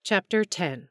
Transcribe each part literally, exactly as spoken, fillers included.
Chapter ten.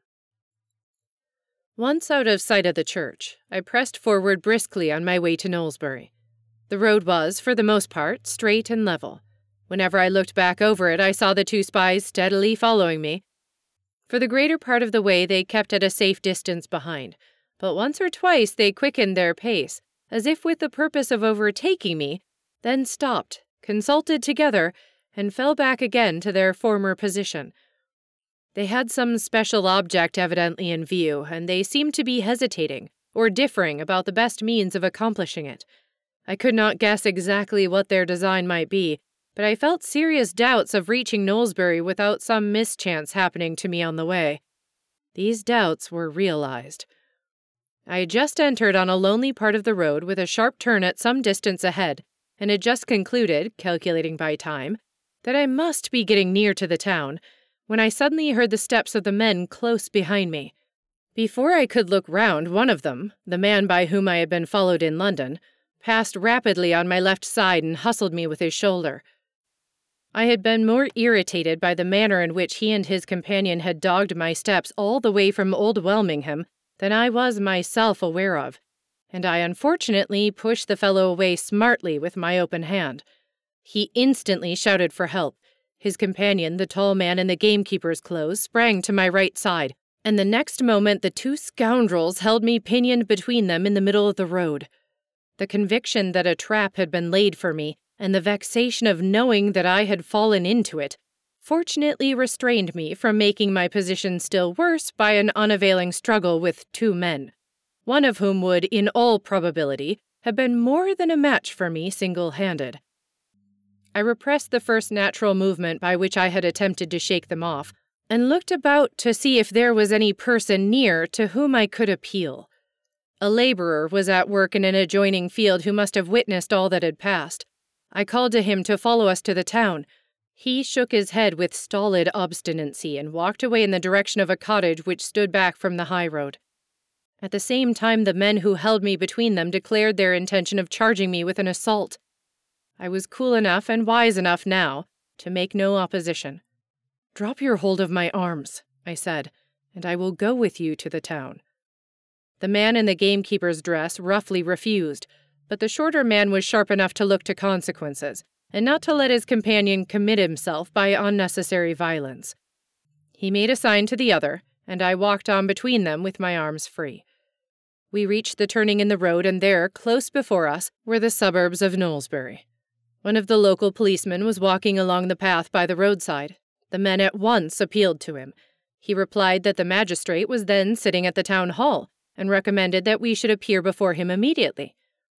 Once out of sight of the church, I pressed forward briskly on my way to Knowlesbury. The road was, for the most part, straight and level. Whenever I looked back over it, I saw the two spies steadily following me. For the greater part of the way they kept at a safe distance behind, but once or twice they quickened their pace, as if with the purpose of overtaking me, then stopped, consulted together, and fell back again to their former position. They had some special object evidently in view, and they seemed to be hesitating, or differing about the best means of accomplishing it. I could not guess exactly what their design might be, but I felt serious doubts of reaching Knowlesbury without some mischance happening to me on the way. These doubts were realized. I had just entered on a lonely part of the road with a sharp turn at some distance ahead, and had just concluded, calculating by time, that I must be getting near to the town, when I suddenly heard the steps of the men close behind me. Before I could look round, one of them, the man by whom I had been followed in London, passed rapidly on my left side and hustled me with his shoulder. I had been more irritated by the manner in which he and his companion had dogged my steps all the way from Old Welmingham than I was myself aware of, and I unfortunately pushed the fellow away smartly with my open hand. He instantly shouted for help. His companion, the tall man in the gamekeeper's clothes, sprang to my right side, and the next moment the two scoundrels held me pinioned between them in the middle of the road. The conviction that a trap had been laid for me, and the vexation of knowing that I had fallen into it, fortunately restrained me from making my position still worse by an unavailing struggle with two men, one of whom would, in all probability, have been more than a match for me single-handed. I repressed the first natural movement by which I had attempted to shake them off, and looked about to see if there was any person near to whom I could appeal. A laborer was at work in an adjoining field who must have witnessed all that had passed. I called to him to follow us to the town. He shook his head with stolid obstinacy and walked away in the direction of a cottage which stood back from the high road. At the same time, the men who held me between them declared their intention of charging me with an assault. I was cool enough and wise enough now to make no opposition. "Drop your hold of my arms," I said, "and I will go with you to the town." The man in the gamekeeper's dress roughly refused, but the shorter man was sharp enough to look to consequences, and not to let his companion commit himself by unnecessary violence. He made a sign to the other, and I walked on between them with my arms free. We reached the turning in the road, and there, close before us, were the suburbs of Knowlesbury. One of the local policemen was walking along the path by the roadside. The men at once appealed to him. He replied that the magistrate was then sitting at the town hall, and recommended that we should appear before him immediately.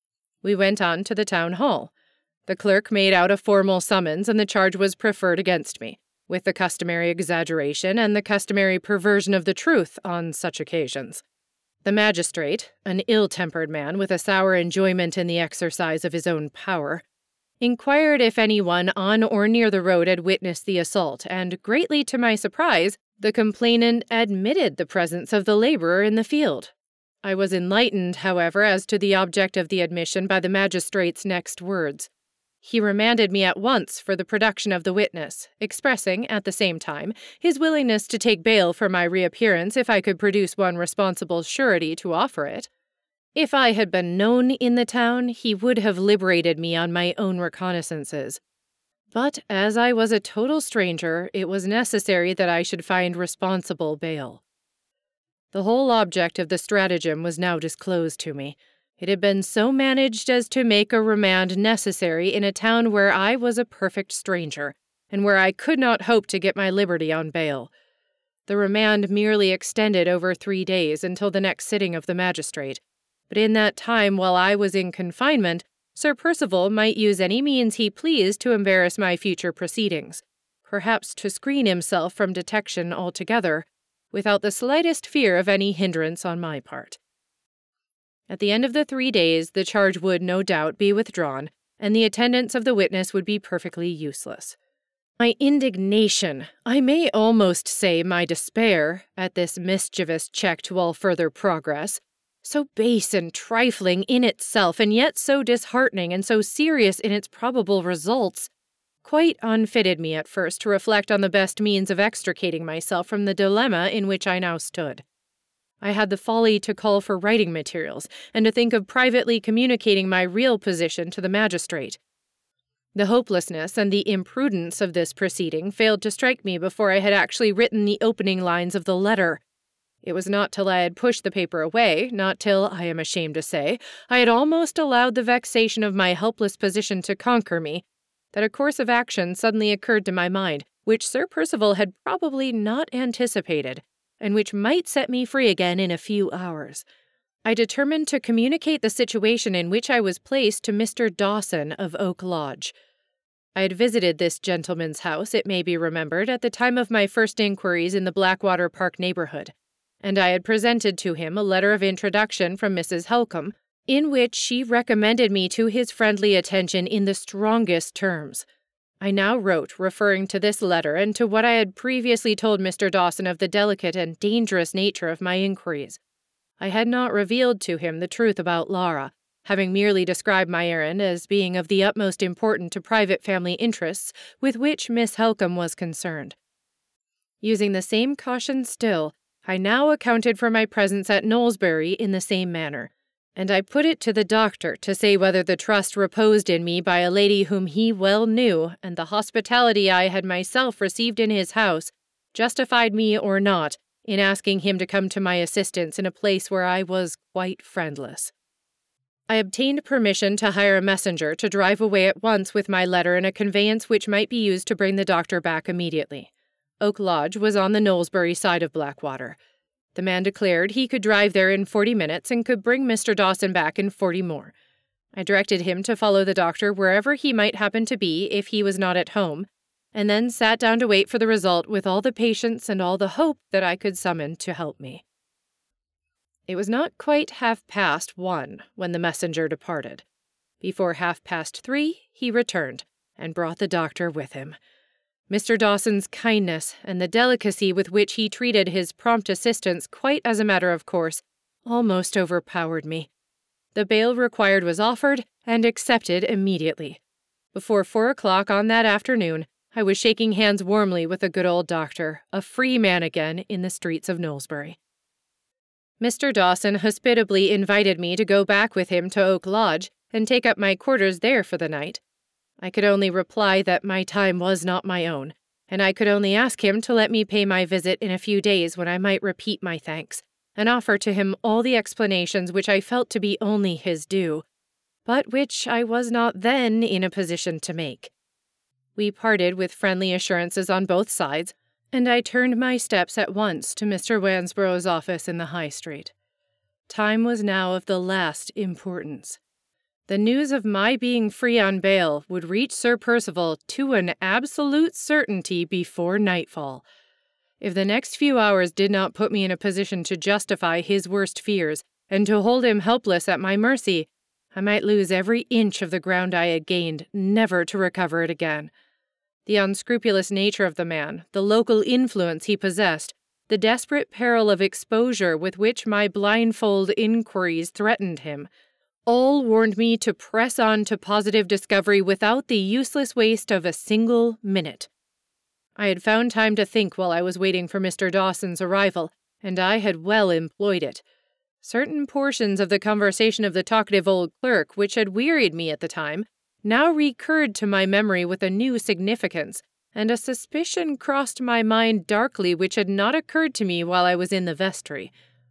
We went on to the town hall. The clerk made out a formal summons, and the charge was preferred against me, with the customary exaggeration and the customary perversion of the truth on such occasions. The magistrate, an ill-tempered man with a sour enjoyment in the exercise of his own power, inquired if anyone on or near the road had witnessed the assault, and, greatly to my surprise, the complainant admitted the presence of the laborer in the field. I was enlightened, however, as to the object of the admission by the magistrate's next words. He remanded me at once for the production of the witness, expressing, at the same time, his willingness to take bail for my reappearance if I could produce one responsible surety to offer it. If I had been known in the town, he would have liberated me on my own reconnaissances. But as I was a total stranger, it was necessary that I should find responsible bail. The whole object of the stratagem was now disclosed to me. It had been so managed as to make a remand necessary in a town where I was a perfect stranger, and where I could not hope to get my liberty on bail. The remand merely extended over three days until the next sitting of the magistrate, but in that time, while I was in confinement, Sir Percival might use any means he pleased to embarrass my future proceedings, perhaps to screen himself from detection altogether, without the slightest fear of any hindrance on my part. At the end of the three days, the charge would, no doubt, be withdrawn, and the attendance of the witness would be perfectly useless. My indignation, I may almost say my despair, at this mischievous check to all further progress, so base and trifling in itself, and yet so disheartening and so serious in its probable results, quite unfitted me at first to reflect on the best means of extricating myself from the dilemma in which I now stood. I had the folly to call for writing materials, and to think of privately communicating my real position to the magistrate. The hopelessness and the imprudence of this proceeding failed to strike me before I had actually written the opening lines of the letter. It was not till I had pushed the paper away, not till, I am ashamed to say, I had almost allowed the vexation of my helpless position to conquer me, that a course of action suddenly occurred to my mind, which Sir Percival had probably not anticipated, and which might set me free again in a few hours. I determined to communicate the situation in which I was placed to Mister Dawson of Oak Lodge. I had visited this gentleman's house, it may be remembered, at the time of my first inquiries in the Blackwater Park neighborhood, and I had presented to him a letter of introduction from Missus Helcombe, in which she recommended me to his friendly attention in the strongest terms. I now wrote, referring to this letter and to what I had previously told Mister Dawson of the delicate and dangerous nature of my inquiries. I had not revealed to him the truth about Laura, having merely described my errand as being of the utmost importance to private family interests with which Miss Helcombe was concerned. Using the same caution still, I now accounted for my presence at Knowlesbury in the same manner, and I put it to the doctor to say whether the trust reposed in me by a lady whom he well knew, and the hospitality I had myself received in his house, justified me or not in asking him to come to my assistance in a place where I was quite friendless. I obtained permission to hire a messenger to drive away at once with my letter in a conveyance which might be used to bring the doctor back immediately. Oak Lodge was on the Knowlesbury side of Blackwater. The man declared he could drive there in forty minutes and could bring Mister Dawson back in forty more. I directed him to follow the doctor wherever he might happen to be if he was not at home, and then sat down to wait for the result with all the patience and all the hope that I could summon to help me. It was not quite half-past one when the messenger departed. Before half-past three he returned, and brought the doctor with him. Mister Dawson's kindness and the delicacy with which he treated his prompt assistance quite as a matter of course almost overpowered me. The bail required was offered and accepted immediately. Before four o'clock on that afternoon, I was shaking hands warmly with the good old doctor, a free man again in the streets of Knowlesbury. Mister Dawson hospitably invited me to go back with him to Oak Lodge and take up my quarters there for the night. I could only reply that my time was not my own, and I could only ask him to let me pay my visit in a few days when I might repeat my thanks, and offer to him all the explanations which I felt to be only his due, but which I was not then in a position to make. We parted with friendly assurances on both sides, and I turned my steps at once to Mister Wansborough's office in the High Street. Time was now of the last importance. The news of my being free on bail would reach Sir Percival to an absolute certainty before nightfall. If the next few hours did not put me in a position to justify his worst fears and to hold him helpless at my mercy, I might lose every inch of the ground I had gained, never to recover it again. The unscrupulous nature of the man, the local influence he possessed, the desperate peril of exposure with which my blindfold inquiries threatened him, all warned me to press on to positive discovery without the useless waste of a single minute. I had found time to think while I was waiting for Mister Dawson's arrival, and I had well employed it. Certain portions of the conversation of the talkative old clerk, which had wearied me at the time, now recurred to my memory with a new significance, and a suspicion crossed my mind darkly which had not occurred to me while I was in the vestry.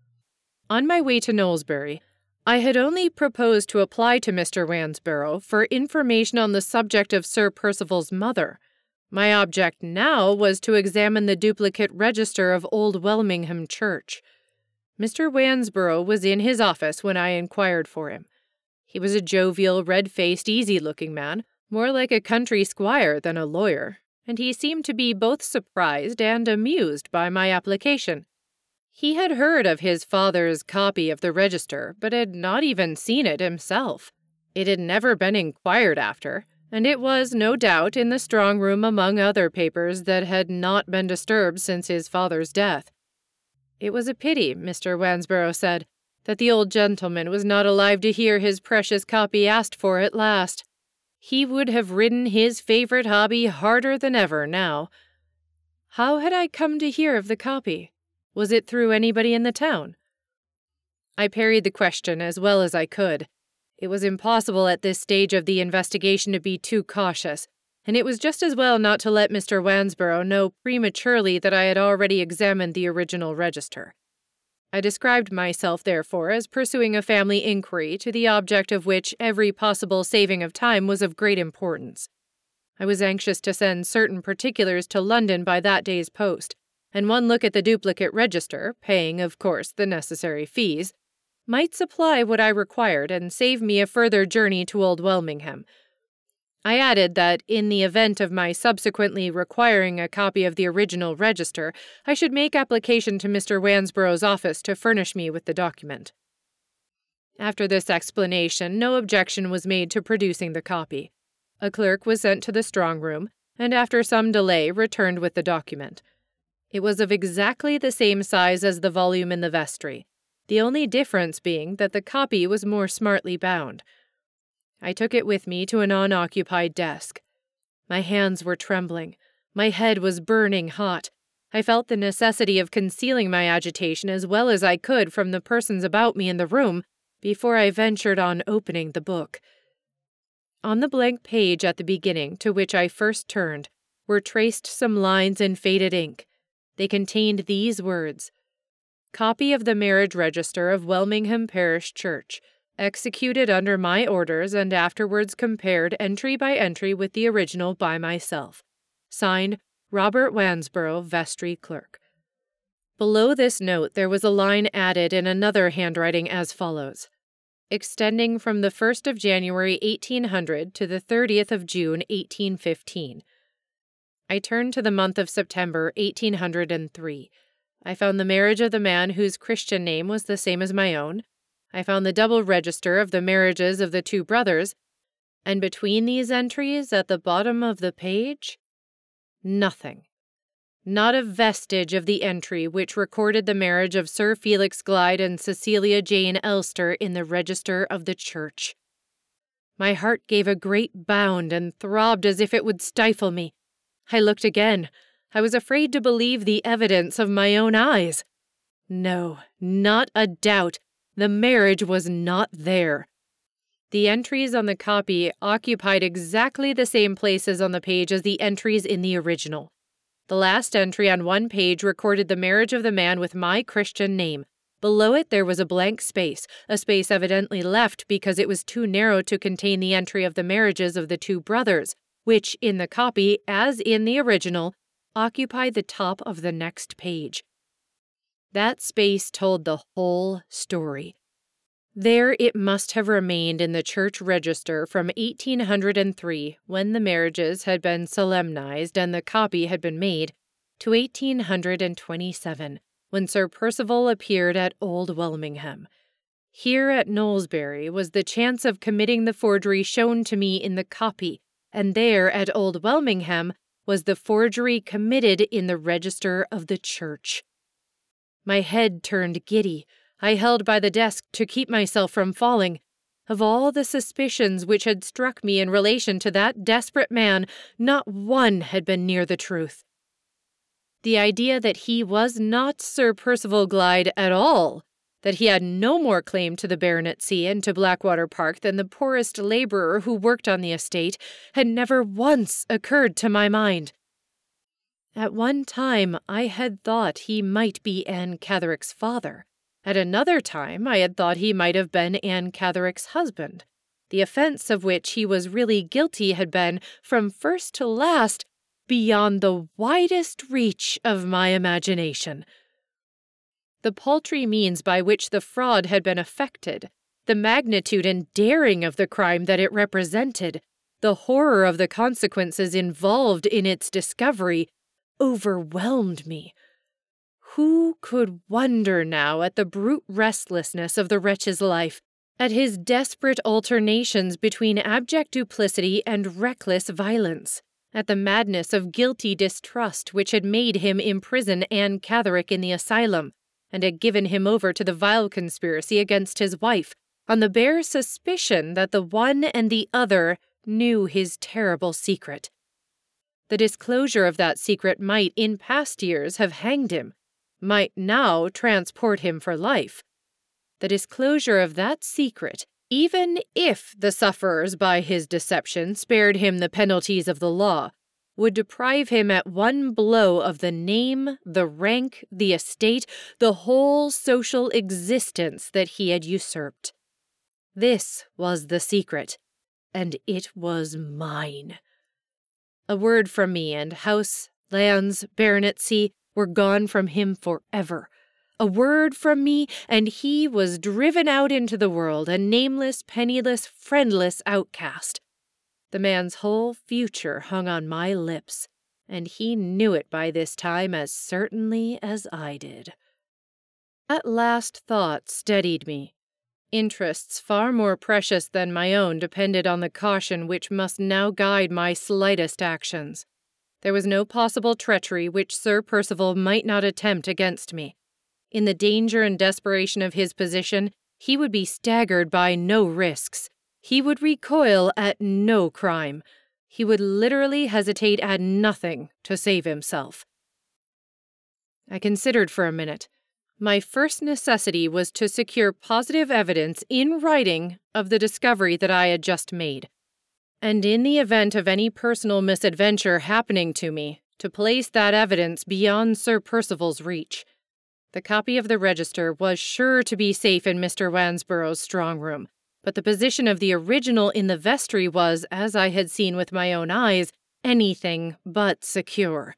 On my way to Knowlesbury, I had only proposed to apply to Mister Wansborough for information on the subject of Sir Percival's mother. My object now was to examine the duplicate register of Old Welmingham Church. Mister Wansborough was in his office when I inquired for him. He was a jovial, red-faced, easy-looking man, more like a country squire than a lawyer, and he seemed to be both surprised and amused by my application. He had heard of his father's copy of the register, but had not even seen it himself. It had never been inquired after, and it was, no doubt, in the strong room among other papers that had not been disturbed since his father's death. It was a pity, Mister Wansborough said, that the old gentleman was not alive to hear his precious copy asked for at last. He would have ridden his favorite hobby harder than ever now. How had I come to hear of the copy? Was it through anybody in the town? I parried the question as well as I could. It was impossible at this stage of the investigation to be too cautious, and it was just as well not to let Mister Wansborough know prematurely that I had already examined the original register. I described myself, therefore, as pursuing a family inquiry to the object of which every possible saving of time was of great importance. I was anxious to send certain particulars to London by that day's post, and one look at the duplicate register, paying, of course, the necessary fees, might supply what I required and save me a further journey to Old Welmingham. I added that, in the event of my subsequently requiring a copy of the original register, I should make application to Mister Wansborough's office to furnish me with the document. After this explanation, no objection was made to producing the copy. A clerk was sent to the strong room, and after some delay returned with the document. It was of exactly the same size as the volume in the vestry, the only difference being that the copy was more smartly bound. I took it with me to an unoccupied desk. My hands were trembling. My head was burning hot. I felt the necessity of concealing my agitation as well as I could from the persons about me in the room before I ventured on opening the book. On the blank page at the beginning, to which I first turned, were traced some lines in faded ink. They contained these words: "Copy of the marriage register of Welmingham Parish Church, executed under my orders and afterwards compared entry by entry with the original by myself. Signed, Robert Wansborough, Vestry Clerk." Below this note there was a line added in another handwriting as follows: "Extending from the first of January eighteen hundred to the thirtieth of June eighteen fifteen. I turned to the month of September eighteen hundred three. I found the marriage of the man whose Christian name was the same as my own. I found the double register of the marriages of the two brothers, and between these entries at the bottom of the page, nothing. Not a vestige of the entry which recorded the marriage of Sir Felix Glyde and Cecilia Jane Elster in the register of the church. My heart gave a great bound and throbbed as if it would stifle me. I looked again. I was afraid to believe the evidence of my own eyes. No, not a doubt. The marriage was not there. The entries on the copy occupied exactly the same places on the page as the entries in the original. The last entry on one page recorded the marriage of the man with my Christian name. Below it there was a blank space, a space evidently left because it was too narrow to contain the entry of the marriages of the two brothers, which, in the copy, as in the original, occupied the top of the next page. That space told the whole story. There it must have remained in the church register from eighteen hundred three, when the marriages had been solemnized and the copy had been made, to eighteen hundred twenty-seven, when Sir Percival appeared at Old Welmingham. Here at Knowlesbury was the chance of committing the forgery shown to me in the copy, and there at Old Welmingham was the forgery committed in the register of the church. My head turned giddy. I held by the desk to keep myself from falling. Of all the suspicions which had struck me in relation to that desperate man, not one had been near the truth. The idea that he was not Sir Percival Glyde at all, that he had no more claim to the baronetcy and to Blackwater Park than the poorest labourer who worked on the estate, had never once occurred to my mind. At one time I had thought he might be Anne Catherick's father. At another time I had thought he might have been Anne Catherick's husband. The offence of which he was really guilty had been, from first to last, beyond the widest reach of my imagination. The paltry means by which the fraud had been effected, the magnitude and daring of the crime that it represented, the horror of the consequences involved in its discovery, overwhelmed me. Who could wonder now at the brute restlessness of the wretch's life, at his desperate alternations between abject duplicity and reckless violence, at the madness of guilty distrust which had made him imprison Anne Catherick in the asylum, and had given him over to the vile conspiracy against his wife, on the bare suspicion that the one and the other knew his terrible secret. The disclosure of that secret might, in past years, have hanged him, might now transport him for life. The disclosure of that secret, even if the sufferers by his deception spared him the penalties of the law, would deprive him at one blow of the name, the rank, the estate, the whole social existence that he had usurped. This was the secret, and it was mine. A word from me, and house, lands, baronetcy were gone from him forever. A word from me, and he was driven out into the world, a nameless, penniless, friendless outcast. The man's whole future hung on my lips, and he knew it by this time as certainly as I did. At last thought steadied me. Interests far more precious than my own depended on the caution which must now guide my slightest actions. There was no possible treachery which Sir Percival might not attempt against me. In the danger and desperation of his position, he would be staggered by no risks. He would recoil at no crime. He would literally hesitate at nothing to save himself. I considered for a minute. My first necessity was to secure positive evidence in writing of the discovery that I had just made, and in the event of any personal misadventure happening to me, to place that evidence beyond Sir Percival's reach. The copy of the register was sure to be safe in Mister Wansborough's strong room, but the position of the original in the vestry was, as I had seen with my own eyes, anything but secure.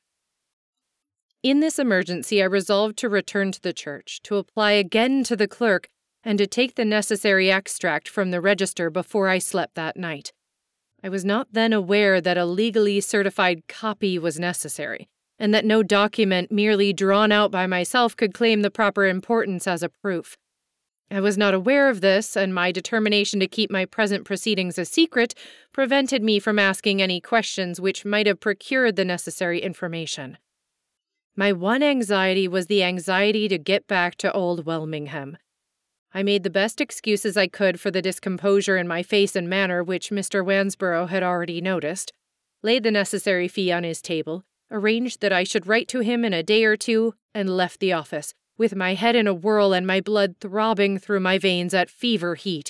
In this emergency, I resolved to return to the church, to apply again to the clerk, and to take the necessary extract from the register before I slept that night. I was not then aware that a legally certified copy was necessary, and that no document merely drawn out by myself could claim the proper importance as a proof. I was not aware of this, and my determination to keep my present proceedings a secret prevented me from asking any questions which might have procured the necessary information. My one anxiety was the anxiety to get back to old Welmingham. I made the best excuses I could for the discomposure in my face and manner which Mister Wansborough had already noticed, laid the necessary fee on his table, arranged that I should write to him in a day or two, and left the office, with my head in a whirl and my blood throbbing through my veins at fever heat.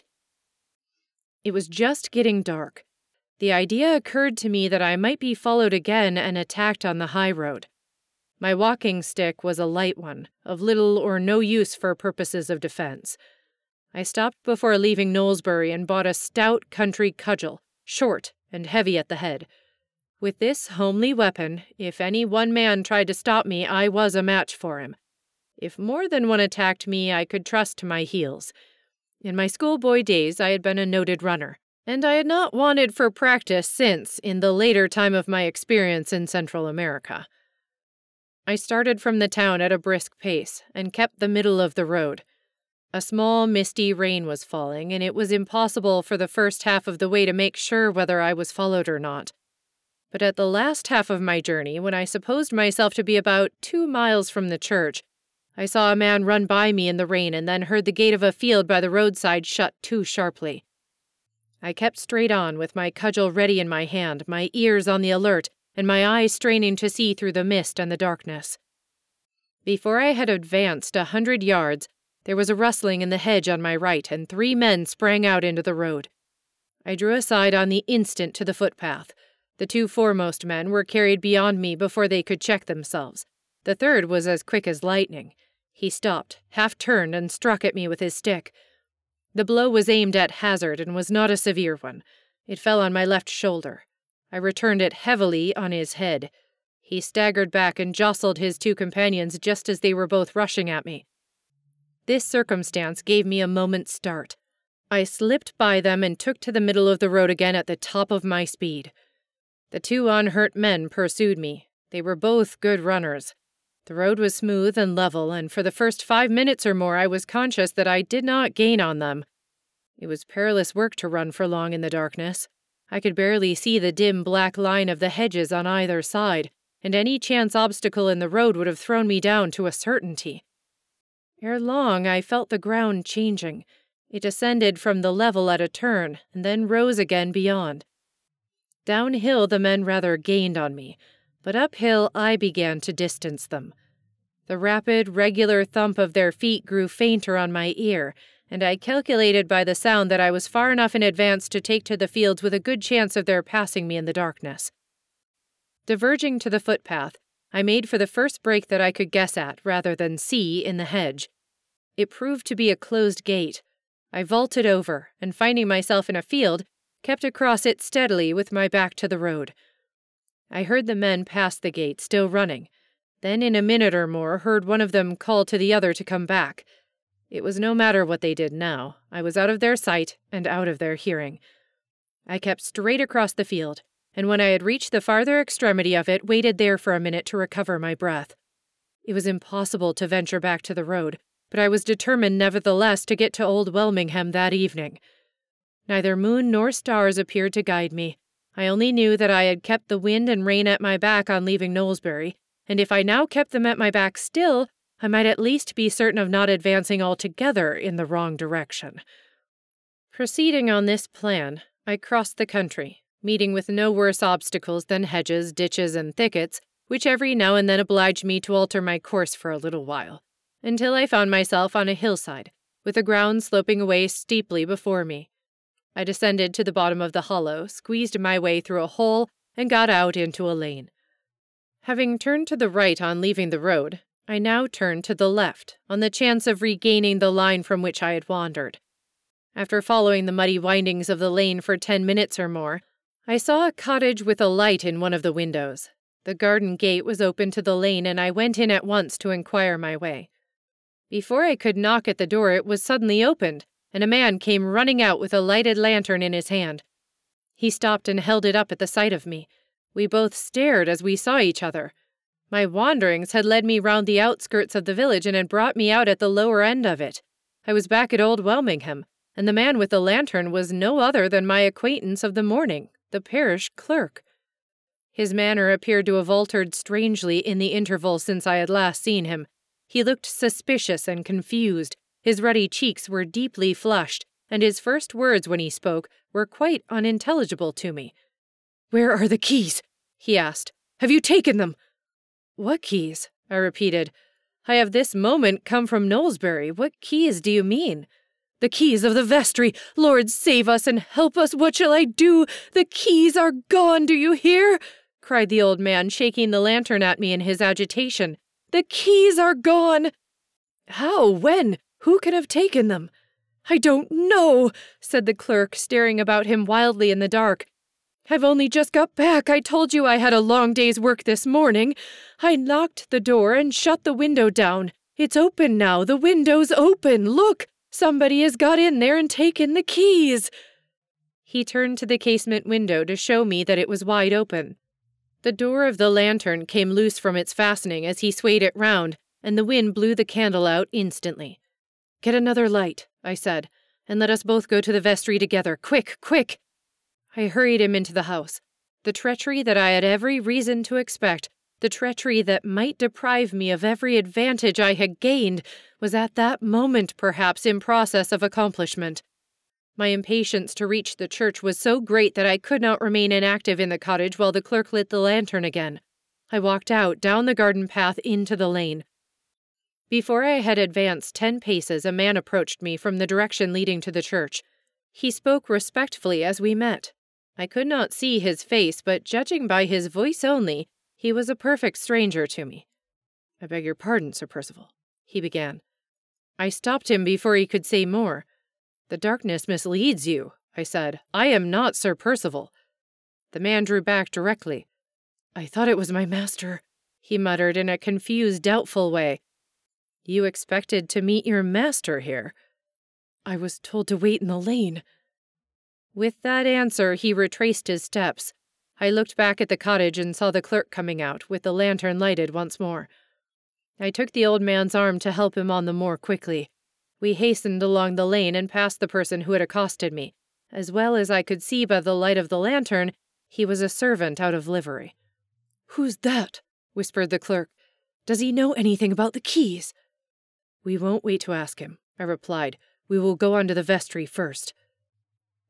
It was just getting dark. The idea occurred to me that I might be followed again and attacked on the high road. My walking stick was a light one, of little or no use for purposes of defense. I stopped before leaving Knowlesbury and bought a stout country cudgel, short and heavy at the head. With this homely weapon, if any one man tried to stop me, I was a match for him. If more than one attacked me, I could trust to my heels. In my schoolboy days, I had been a noted runner, and I had not wanted for practice since, in the later time of my experience in Central America. I started from the town at a brisk pace, and kept the middle of the road. A small, misty rain was falling, and it was impossible for the first half of the way to make sure whether I was followed or not. But at the last half of my journey, when I supposed myself to be about two miles from the church, I saw a man run by me in the rain and then heard the gate of a field by the roadside shut to sharply. I kept straight on, with my cudgel ready in my hand, my ears on the alert, and my eyes straining to see through the mist and the darkness. Before I had advanced a hundred yards, there was a rustling in the hedge on my right, and three men sprang out into the road. I drew aside on the instant to the footpath. The two foremost men were carried beyond me before they could check themselves. The third was as quick as lightning. He stopped, half-turned, and struck at me with his stick. The blow was aimed at hazard and was not a severe one. It fell on my left shoulder. I returned it heavily on his head. He staggered back and jostled his two companions just as they were both rushing at me. This circumstance gave me a moment's start. I slipped by them and took to the middle of the road again at the top of my speed. The two unhurt men pursued me. They were both good runners. The road was smooth and level, and for the first five minutes or more I was conscious that I did not gain on them. It was perilous work to run for long in the darkness. I could barely see the dim black line of the hedges on either side, and any chance obstacle in the road would have thrown me down to a certainty. Ere long I felt the ground changing. It ascended from the level at a turn, and then rose again beyond. Downhill the men rather gained on me, but uphill I began to distance them. The rapid, regular thump of their feet grew fainter on my ear, and I calculated by the sound that I was far enough in advance to take to the fields with a good chance of their passing me in the darkness. Diverging to the footpath, I made for the first break that I could guess at, rather than see, in the hedge. It proved to be a closed gate. I vaulted over, and finding myself in a field, kept across it steadily with my back to the road. I heard the men pass the gate, still running. Then in a minute or more heard one of them call to the other to come back. It was no matter what they did now. I was out of their sight and out of their hearing. I kept straight across the field, and when I had reached the farther extremity of it, waited there for a minute to recover my breath. It was impossible to venture back to the road, but I was determined nevertheless to get to Old Welmingham that evening. Neither moon nor stars appeared to guide me. I only knew that I had kept the wind and rain at my back on leaving Knowlesbury, and if I now kept them at my back still, I might at least be certain of not advancing altogether in the wrong direction. Proceeding on this plan, I crossed the country, meeting with no worse obstacles than hedges, ditches, and thickets, which every now and then obliged me to alter my course for a little while, until I found myself on a hillside, with the ground sloping away steeply before me. I descended to the bottom of the hollow, squeezed my way through a hole, and got out into a lane. Having turned to the right on leaving the road, I now turned to the left, on the chance of regaining the line from which I had wandered. After following the muddy windings of the lane for ten minutes or more, I saw a cottage with a light in one of the windows. The garden gate was open to the lane, and I went in at once to inquire my way. Before I could knock at the door, it was suddenly opened, and a man came running out with a lighted lantern in his hand. He stopped and held it up at the sight of me. We both stared as we saw each other. My wanderings had led me round the outskirts of the village and had brought me out at the lower end of it. I was back at Old Welmingham, and the man with the lantern was no other than my acquaintance of the morning, the parish clerk. His manner appeared to have altered strangely in the interval since I had last seen him. He looked suspicious and confused. His ruddy cheeks were deeply flushed, and his first words when he spoke were quite unintelligible to me. "Where are the keys?" he asked. "Have you taken them?" "What keys?" I repeated. "I have this moment come from Knowlesbury. What keys do you mean?" "The keys of the vestry! Lord, save us and help us! What shall I do? The keys are gone, do you hear?" cried the old man, shaking the lantern at me in his agitation. "The keys are gone!" "How? When? Who can have taken them?" "I don't know," said the clerk, staring about him wildly in the dark. "I've only just got back. I told you I had a long day's work this morning. I locked the door and shut the window down. It's open now. The window's open. Look! Somebody has got in there and taken the keys." He turned to the casement window to show me that it was wide open. The door of the lantern came loose from its fastening as he swayed it round, and the wind blew the candle out instantly. "Get another light," I said, "and let us both go to the vestry together. Quick, quick!" I hurried him into the house. The treachery that I had every reason to expect, the treachery that might deprive me of every advantage I had gained, was at that moment perhaps in process of accomplishment. My impatience to reach the church was so great that I could not remain inactive in the cottage while the clerk lit the lantern again. I walked out, down the garden path, into the lane. Before I had advanced ten paces, a man approached me from the direction leading to the church. He spoke respectfully as we met. I could not see his face, but judging by his voice only, he was a perfect stranger to me. "I beg your pardon, Sir Percival," he began. I stopped him before he could say more. "The darkness misleads you," I said. "I am not Sir Percival." The man drew back directly. "I thought it was my master," he muttered in a confused, doubtful way. "You expected to meet your master here?" "I was told to wait in the lane." With that answer, he retraced his steps. I looked back at the cottage and saw the clerk coming out, with the lantern lighted once more. I took the old man's arm to help him on the more quickly. We hastened along the lane and past the person who had accosted me. As well as I could see by the light of the lantern, he was a servant out of livery. "Who's that?" whispered the clerk. "Does he know anything about the keys?" "We won't wait to ask him," I replied. "We will go on to the vestry first."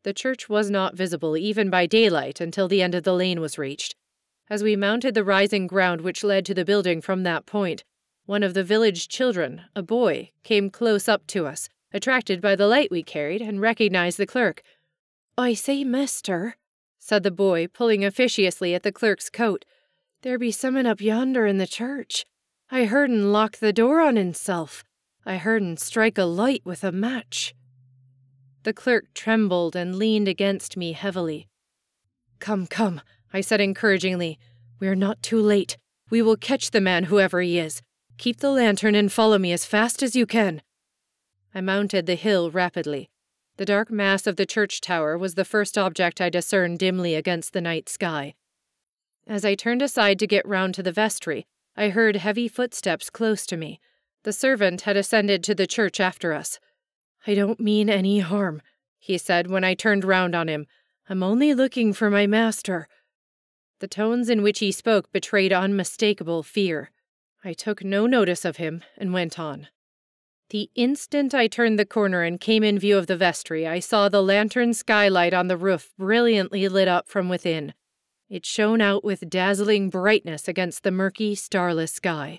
The church was not visible even by daylight until the end of the lane was reached. As we mounted the rising ground which led to the building from that point, one of the village children, a boy, came close up to us, attracted by the light we carried, and recognized the clerk. "I say, mister," said the boy, pulling officiously at the clerk's coat, "there be someone up yonder in the church. I heard un lock the door on himself. I heard un strike a light with a match." The clerk trembled and leaned against me heavily. "Come, come," I said encouragingly. "We are not too late. We will catch the man, whoever he is. Keep the lantern and follow me as fast as you can." I mounted the hill rapidly. The dark mass of the church tower was the first object I discerned dimly against the night sky. As I turned aside to get round to the vestry, I heard heavy footsteps close to me. The servant had ascended to the church after us. "I don't mean any harm," he said when I turned round on him. "I'm only looking for my master." The tones in which he spoke betrayed unmistakable fear. I took no notice of him and went on. The instant I turned the corner and came in view of the vestry, I saw the lantern skylight on the roof brilliantly lit up from within. It shone out with dazzling brightness against the murky, starless sky.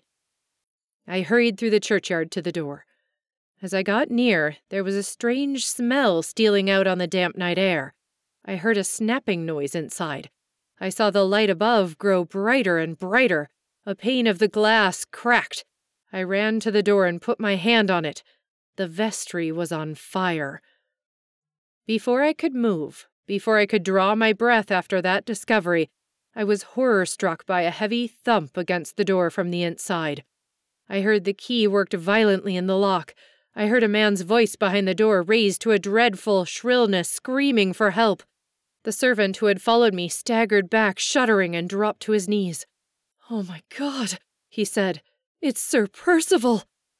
I hurried through the churchyard to the door. As I got near, there was a strange smell stealing out on the damp night air. I heard a snapping noise inside. I saw the light above grow brighter and brighter. A pane of the glass cracked. I ran to the door and put my hand on it. The vestry was on fire. Before I could move, before I could draw my breath after that discovery, I was horror-struck by a heavy thump against the door from the inside. I heard the key worked violently in the lock. I heard a man's voice behind the door raised to a dreadful shrillness, screaming for help. The servant who had followed me staggered back, shuddering, and dropped to his knees. "Oh, my God," he said. "It's Sir Percival!"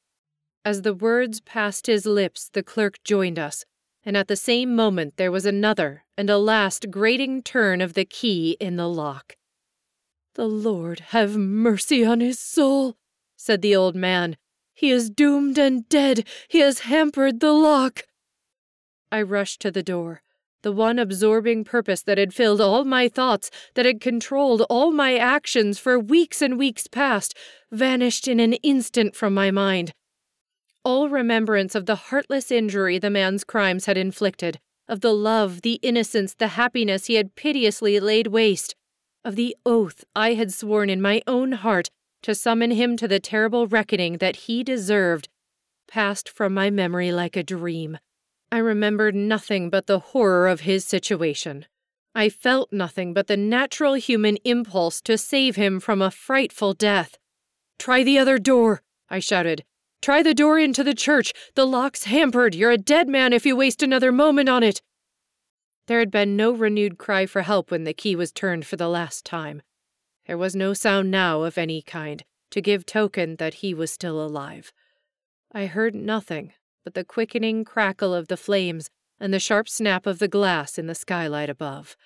As the words passed his lips, the clerk joined us, and at the same moment there was another and a last grating turn of the key in the lock. "The Lord have mercy on his soul," said the old man. "He is doomed and dead. He has hampered the lock." I rushed to the door. The one absorbing purpose that had filled all my thoughts, that had controlled all my actions for weeks and weeks past, vanished in an instant from my mind. All remembrance of the heartless injury the man's crimes had inflicted, of the love, the innocence, the happiness he had pitilessly laid waste, of the oath I had sworn in my own heart to summon him to the terrible reckoning that he deserved, passed from my memory like a dream. I remembered nothing but the horror of his situation. I felt nothing but the natural human impulse to save him from a frightful death. "Try the other door," I shouted. "Try the door into the church. The lock's hampered. You're a dead man if you waste another moment on it." There had been no renewed cry for help when the key was turned for the last time. There was no sound now of any kind to give token that he was still alive. I heard nothing but the quickening crackle of the flames and the sharp snap of the glass in the skylight above.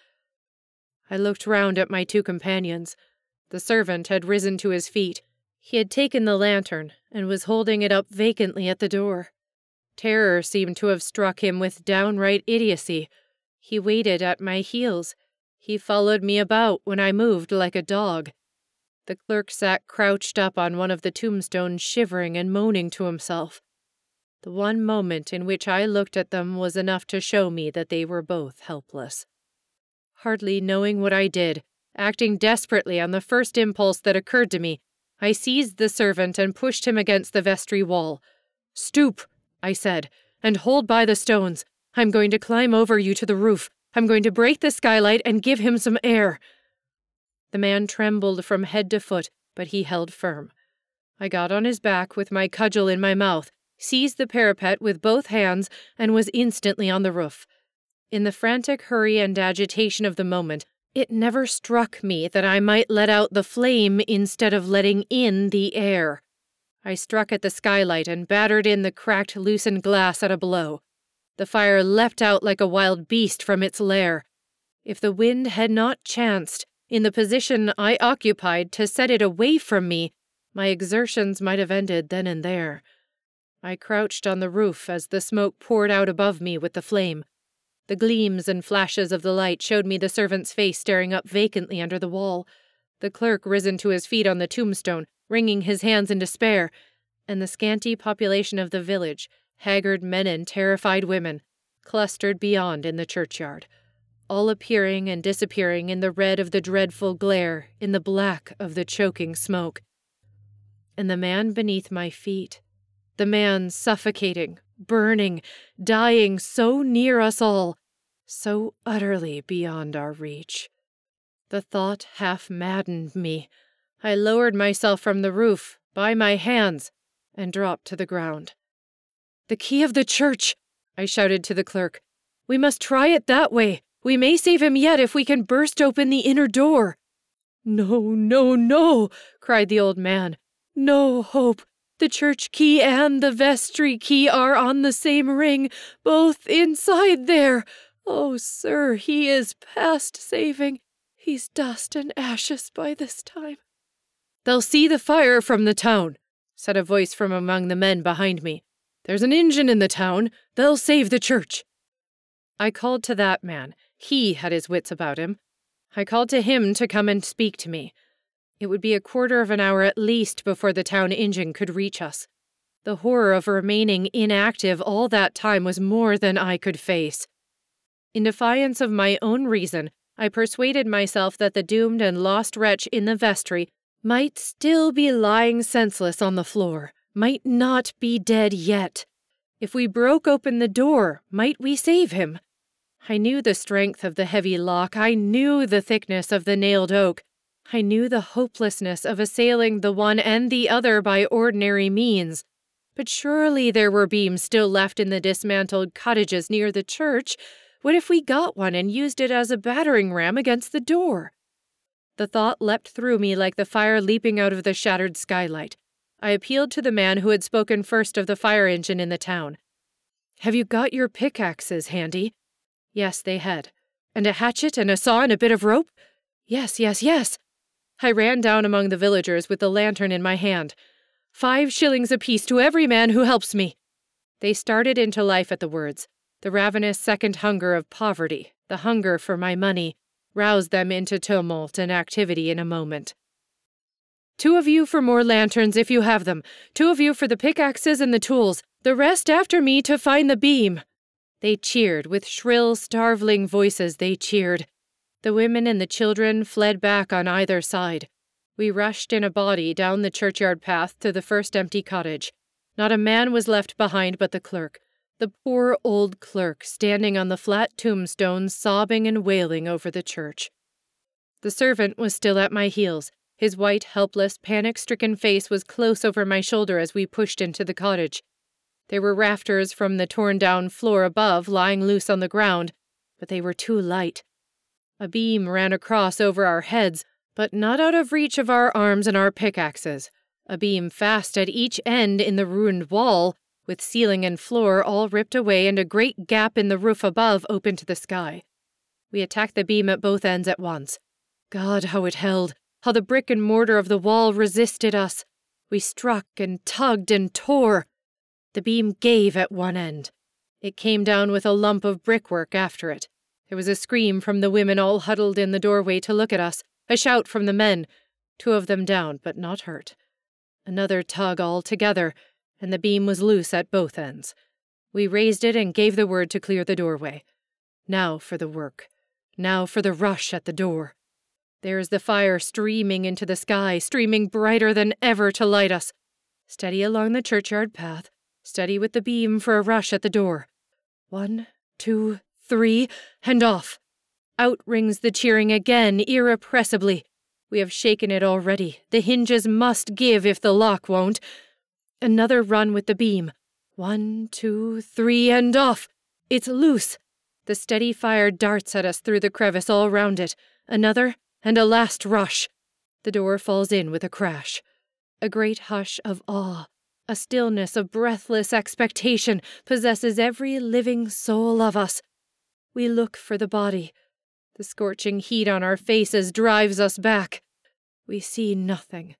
I looked round at my two companions. The servant had risen to his feet. He had taken the lantern and was holding it up vacantly at the door. Terror seemed to have struck him with downright idiocy. He waited at my heels. He followed me about when I moved like a dog. The clerk sat crouched up on one of the tombstones, shivering and moaning to himself. The one moment in which I looked at them was enough to show me that they were both helpless. Hardly knowing what I did, acting desperately on the first impulse that occurred to me, I seized the servant and pushed him against the vestry wall. "Stoop," I said, "and hold by the stones. I'm going to climb over you to the roof. I'm going to break the skylight and give him some air." The man trembled from head to foot, but he held firm. I got on his back with my cudgel in my mouth, seized the parapet with both hands, and was instantly on the roof. In the frantic hurry and agitation of the moment, it never struck me that I might let out the flame instead of letting in the air. I struck at the skylight and battered in the cracked, loosened glass at a blow. The fire leapt out like a wild beast from its lair. If the wind had not chanced, in the position I occupied, to set it away from me, my exertions might have ended then and there. I crouched on the roof as the smoke poured out above me with the flame. The gleams and flashes of the light showed me the servant's face staring up vacantly under the wall, the clerk risen to his feet on the tombstone, wringing his hands in despair, and the scanty population of the village, haggard men and terrified women, clustered beyond in the churchyard, all appearing and disappearing in the red of the dreadful glare, in the black of the choking smoke. And the man beneath my feet, the man suffocating, burning, dying so near us all, so utterly beyond our reach. The thought half maddened me. I lowered myself from the roof, by my hands, and dropped to the ground. "The key of the church!" I shouted to the clerk. "We must try it that way. We may save him yet if we can burst open the inner door." "No, no, no," cried the old man. "No hope. The church key and the vestry key are on the same ring, both inside there. Oh, sir, he is past saving. He's dust and ashes by this time." "They'll see the fire from the town," said a voice from among the men behind me. "There's an engine in the town. They'll save the church." I called to that man. He had his wits about him. I called to him to come and speak to me. It would be a quarter of an hour at least before the town engine could reach us. The horror of remaining inactive all that time was more than I could face. In defiance of my own reason, I persuaded myself that the doomed and lost wretch in the vestry might still be lying senseless on the floor, might not be dead yet. If we broke open the door, might we save him? I knew the strength of the heavy lock. I knew the thickness of the nailed oak. I knew the hopelessness of assailing the one and the other by ordinary means. But surely there were beams still left in the dismantled cottages near the church. What if we got one and used it as a battering ram against the door? The thought leapt through me like the fire leaping out of the shattered skylight. I appealed to the man who had spoken first of the fire engine in the town. "Have you got your pickaxes handy?" Yes, they had. "And a hatchet and a saw and a bit of rope?" Yes, yes, yes. I ran down among the villagers with the lantern in my hand. "Five shillings apiece to every man who helps me." They started into life at the words. The ravenous second hunger of poverty, the hunger for my money, roused them into tumult and activity in a moment. "Two of you for more lanterns if you have them. Two of you for the pickaxes and the tools. The rest after me to find the beam." They cheered, with shrill, starveling voices they cheered. The women and the children fled back on either side. We rushed in a body down the churchyard path to the first empty cottage. Not a man was left behind but the clerk. The poor old clerk, standing on the flat tombstone, sobbing and wailing over the church. The servant was still at my heels. His white, helpless, panic-stricken face was close over my shoulder as we pushed into the cottage. There were rafters from the torn-down floor above lying loose on the ground, but they were too light. A beam ran across over our heads, but not out of reach of our arms and our pickaxes. A beam fast at each end in the ruined wall, with ceiling and floor all ripped away and a great gap in the roof above open to the sky. We attacked the beam at both ends at once. God, how it held! How the brick and mortar of the wall resisted us! We struck and tugged and tore. The beam gave at one end. It came down with a lump of brickwork after it. There was a scream from the women all huddled in the doorway to look at us, a shout from the men, two of them down but not hurt. Another tug all together, and the beam was loose at both ends. We raised it and gave the word to clear the doorway. Now for the work. Now for the rush at the door. There is the fire streaming into the sky, streaming brighter than ever to light us. Steady along the churchyard path, steady with the beam for a rush at the door. One, two, three, and off. Out rings the cheering again, irrepressibly. We have shaken it already. The hinges must give if the lock won't. Another run with the beam. One, two, three, and off. It's loose. The steady fire darts at us through the crevice all round it. Another, and a last rush. The door falls in with a crash. A great hush of awe, a stillness of breathless expectation possesses every living soul of us. We look for the body. The scorching heat on our faces drives us back. We see nothing.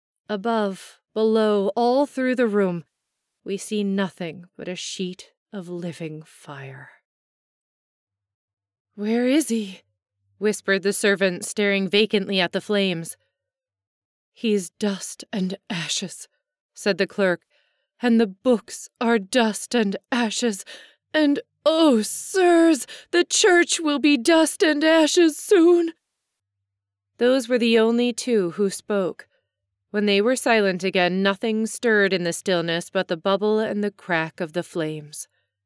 Above, below, all through the room, we see nothing but a sheet of living fire. "Where is he?" whispered the servant, staring vacantly at the flames. "He's dust and ashes," said the clerk, "and the books are dust and ashes, and, oh, sirs, the church will be dust and ashes soon." Those were the only two who spoke. When they were silent again, nothing stirred in the stillness but the bubble and the crack of the flames.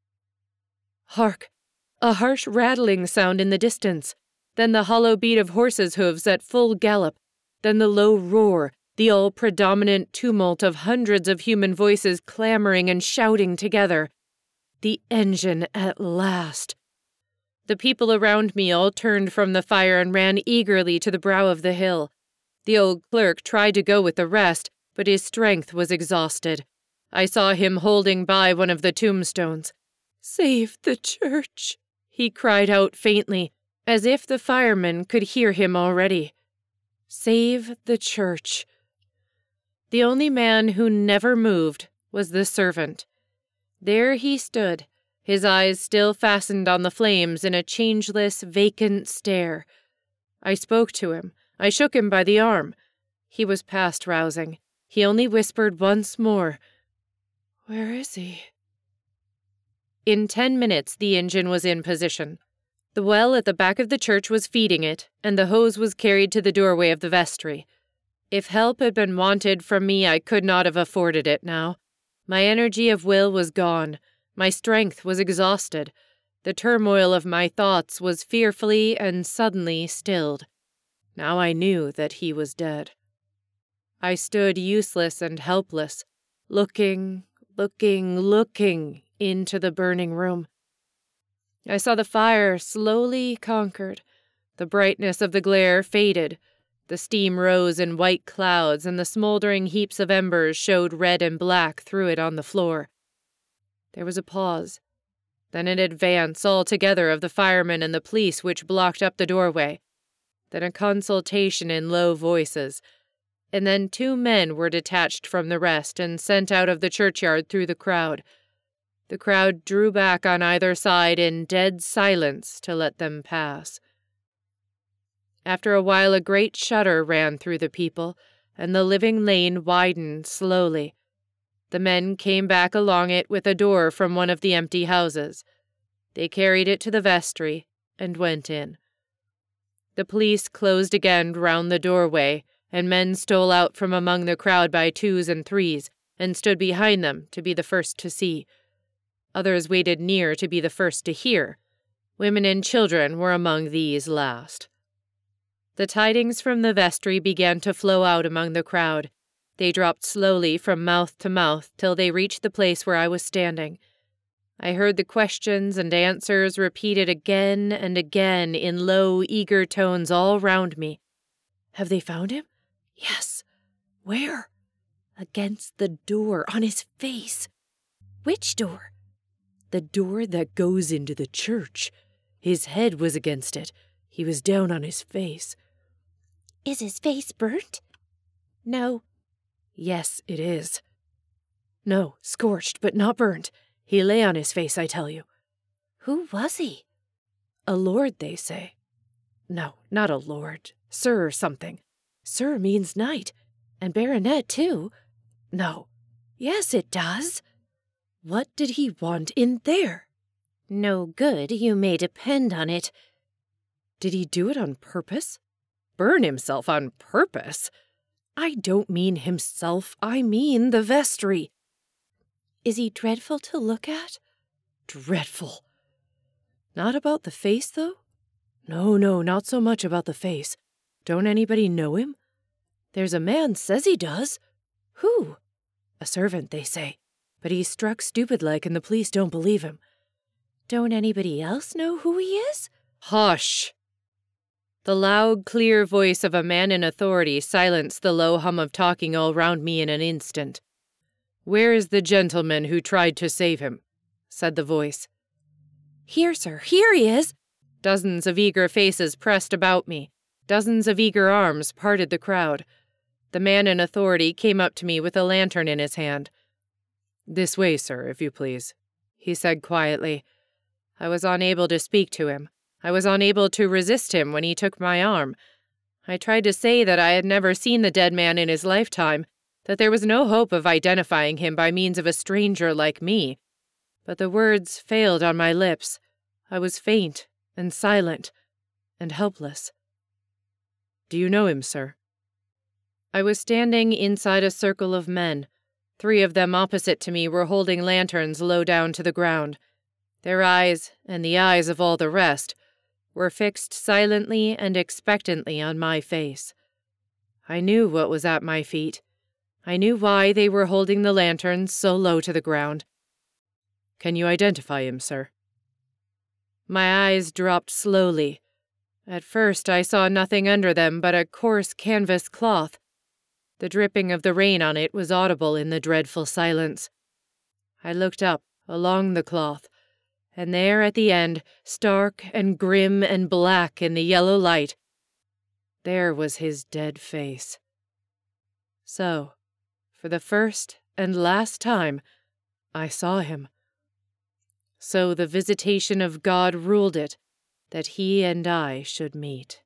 Hark! A harsh rattling sound in the distance, then the hollow beat of horses' hoofs at full gallop, then the low roar, the all-predominant tumult of hundreds of human voices clamoring and shouting together. The engine at last! The people around me all turned from the fire and ran eagerly to the brow of the hill. The old clerk tried to go with the rest, but his strength was exhausted. I saw him holding by one of the tombstones. "Save the church," he cried out faintly, as if the firemen could hear him already. Save the church. The only man who never moved was the servant. There he stood, his eyes still fastened on the flames in a changeless, vacant stare. I spoke to him. I shook him by the arm. He was past rousing. He only whispered once more, "Where is he?" In ten minutes the engine was in position. The well at the back of the church was feeding it, and the hose was carried to the doorway of the vestry. If help had been wanted from me, I could not have afforded it now. My energy of will was gone. My strength was exhausted. The turmoil of my thoughts was fearfully and suddenly stilled. Now I knew that he was dead. I stood useless and helpless, looking, looking, looking into the burning room. I saw the fire slowly conquered. The brightness of the glare faded. The steam rose in white clouds, and the smoldering heaps of embers showed red and black through it on the floor. There was a pause, then an advance altogether of the firemen and the police which blocked up the doorway, then a consultation in low voices, and then two men were detached from the rest and sent out of the churchyard through the crowd. The crowd drew back on either side in dead silence to let them pass. After a while a great shudder ran through the people, and the living lane widened slowly. The men came back along it with a door from one of the empty houses. They carried it to the vestry and went in. The police closed again round the doorway, and men stole out from among the crowd by twos and threes, and stood behind them to be the first to see. Others waited near to be the first to hear. Women and children were among these last. The tidings from the vestry began to flow out among the crowd. They dropped slowly from mouth to mouth till they reached the place where I was standing. I heard the questions and answers repeated again and again in low, eager tones all round me. "Have they found him?" "Yes." "Where?" "Against the door, on his face." "Which door?" "The door that goes into the church. His head was against it. He was down on his face." "Is his face burnt?" "No." "Yes, it is." "No, scorched, but not burnt. He lay on his face, I tell you." "Who was he?" "A lord, they say." "No, not a lord. Sir something. Sir means knight. And baronet, too." "No." "Yes, it does." "What did he want in there?" "No good, you may depend on it." "Did he do it on purpose?" "Burn himself on purpose?" "I don't mean himself, I mean the vestry." "Is he dreadful to look at?" "Dreadful." "Not about the face, though?" "No, no, not so much about the face. Don't anybody know him?" "There's a man says he does." "Who?" "A servant, they say. But he's struck stupid-like and the police don't believe him." "Don't anybody else know who he is?" "Hush!" The loud, clear voice of a man in authority silenced the low hum of talking all round me in an instant. "Where is the gentleman who tried to save him?" said the voice. "Here, sir, here he is!" Dozens of eager faces pressed about me. Dozens of eager arms parted the crowd. The man in authority came up to me with a lantern in his hand. "This way, sir, if you please," he said quietly. I was unable to speak to him. I was unable to resist him when he took my arm. I tried to say that I had never seen the dead man in his lifetime, that there was no hope of identifying him by means of a stranger like me, but the words failed on my lips. I was faint and silent and helpless. Do you know him, sir? I was standing inside a circle of men. Three of them opposite to me were holding lanterns low down to the ground. Their eyes, and the eyes of all the rest, were fixed silently and expectantly on my face. I knew what was at my feet. I knew why they were holding the lanterns so low to the ground. Can you identify him, sir? My eyes dropped slowly. At first I saw nothing under them but a coarse canvas cloth. The dripping of the rain on it was audible in the dreadful silence. I looked up, along the cloth, and there at the end, stark and grim and black in the yellow light, there was his dead face. So, for the first and last time, I saw him. So the visitation of God ruled it, that he and I should meet.